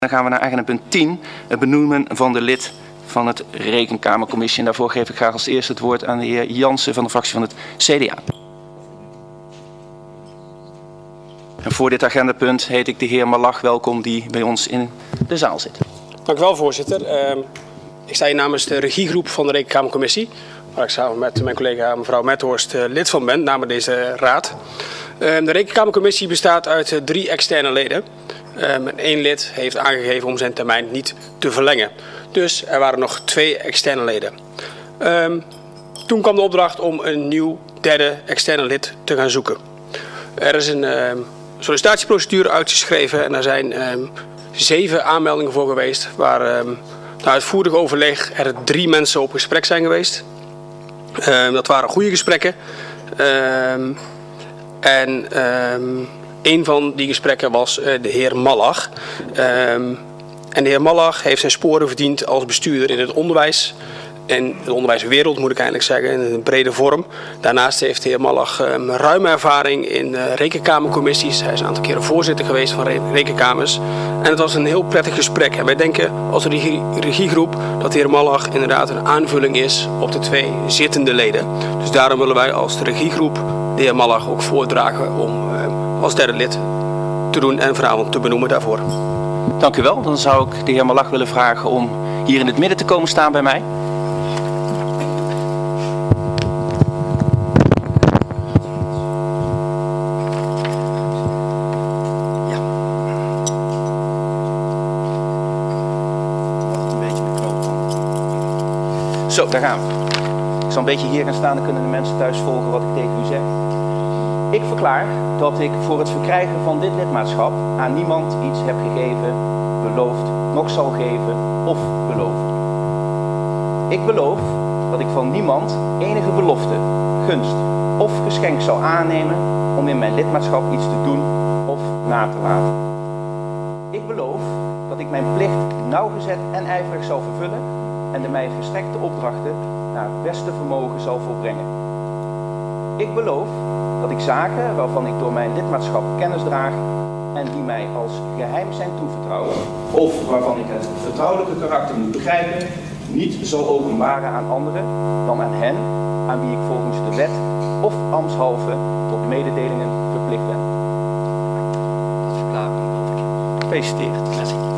Dan gaan we naar agenda punt 10, het benoemen van de lid van het Rekenkamercommissie. En daarvoor geef ik graag als eerste het woord aan de heer Jansen van de fractie van het CDA. En voor dit agendapunt heet ik de heer Malach welkom die bij ons in de zaal zit. Dank u wel, voorzitter. Ik sta hier namens de regiegroep van de Rekenkamercommissie, waar ik samen met mijn collega mevrouw Methorst lid van ben, namens deze raad. De Rekenkamercommissie bestaat uit 3 externe leden. En 1 lid heeft aangegeven om zijn termijn niet te verlengen. Dus er waren nog 2 externe leden. Toen kwam de opdracht om een nieuw 3e externe lid te gaan zoeken. Er is een sollicitatieprocedure uitgeschreven en er zijn 7 aanmeldingen voor geweest, waar na uitvoerig overleg er 3 mensen op gesprek zijn geweest. Dat waren goede gesprekken. Een van die gesprekken was de heer Malach. En de heer Malach heeft zijn sporen verdiend als bestuurder in het onderwijs. In de onderwijswereld moet ik eigenlijk zeggen, in een brede vorm. Daarnaast heeft de heer Malach ruime ervaring in rekenkamercommissies. Hij is een aantal keren voorzitter geweest van rekenkamers. En het was een heel prettig gesprek. En wij denken als regiegroep dat de heer Malach inderdaad een aanvulling is op de 2 zittende leden. Dus daarom willen wij als de regiegroep de heer Malach ook voordragen om als 3e lid te doen en vanavond te benoemen daarvoor. Dank u wel. Dan zou ik de heer Malach willen vragen om hier in het midden te komen staan bij mij. Zo, daar gaan we. Ik zal een beetje hier gaan staan, dan kunnen de mensen thuis volgen wat ik tegen u zeg. Ik verklaar dat ik voor het verkrijgen van dit lidmaatschap aan niemand iets heb gegeven, beloofd, nog zal geven of beloven. Ik beloof dat ik van niemand enige belofte, gunst of geschenk zal aannemen om in mijn lidmaatschap iets te doen of na te laten. Ik beloof dat ik mijn plicht nauwgezet en ijverig zal vervullen en de mij verstrekte opdrachten naar het beste vermogen zal volbrengen. Ik beloof dat ik zaken waarvan ik door mijn lidmaatschap kennis draag en die mij als geheim zijn toevertrouwd, of waarvan ik het vertrouwelijke karakter moet begrijpen, niet zal openbaren aan anderen dan aan hen aan wie ik volgens de wet of ambtshalve tot mededelingen verplicht ben. Dat verklaar ik. Gefeliciteerd.